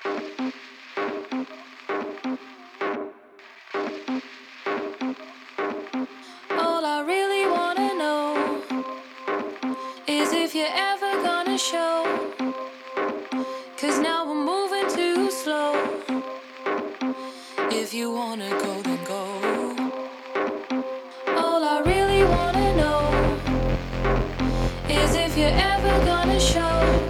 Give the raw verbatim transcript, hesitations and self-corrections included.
All I really wanna know is if you're ever gonna show. 'Cause now we're moving too slow. If you wanna go, then go. All I really wanna know is if you're ever gonna show.